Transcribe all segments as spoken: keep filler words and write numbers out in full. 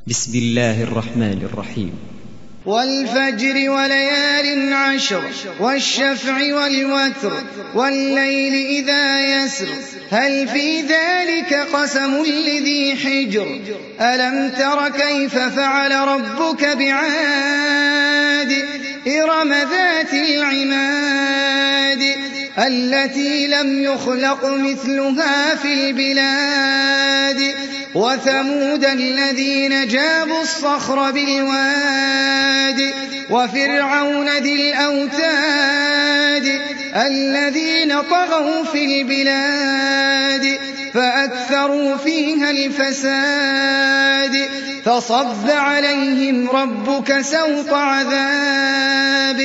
بسم الله الرحمن الرحيم. والفجر وليال عشر والشفع والوتر والليل إذا يسر هل في ذلك قسم لذي حجر ألم تر كيف فعل ربك بعاد إرم ذات العماد التي لم يخلق مثلها في البلاد وثمود الذين جابوا الصخر بالواد وفرعون ذي الأوتاد الذين طغوا في البلاد فأكثروا فيها الفساد فصب عليهم ربك سوط عذاب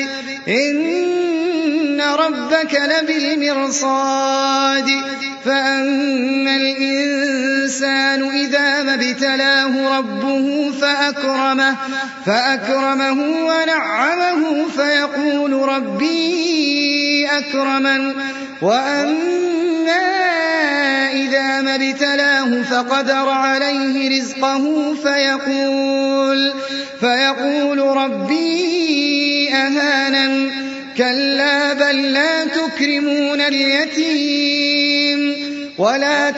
إن ربك لبالمرصاد فأما الإنسان إذا ما ابتلاه ربه فأكرمه, فأكرمه ونعمه فيقول ربي أكرمن وأما إذا ما ابتلاه فقدر عليه رزقه فيقول, فيقول ربي أهانن كلا بل لا تكرمون اليتيم ولا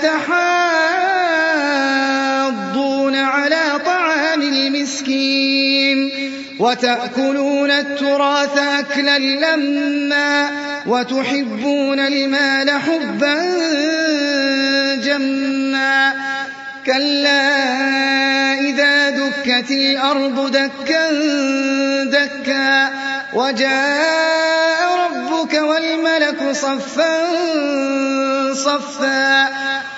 تحاضون على طعام المسكين وتأكلون التراث أكلا لما وتحبون المال حبا جما كلا إذا دكت الأرض دكا دكا وجاء ربك والملك صفا صفا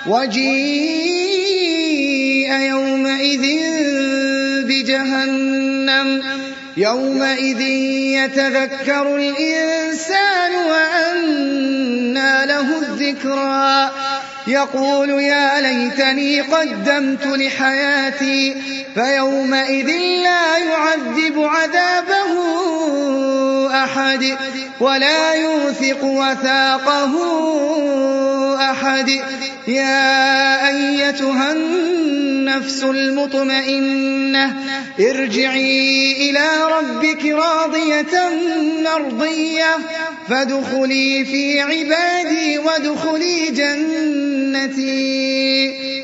وجيء يومئذ بجهنم يومئذ يتذكر الإنسان وأنى له الذكرى يقول يا ليتني قدمت لحياتي فيومئذ لا يعذب عذابه أحد ولا يوثق وثاقه أحد يا أيتها النفس المطمئنة ارجعي إلى ربك راضية مرضية فادخلي في عبادي وادخلي جنتي.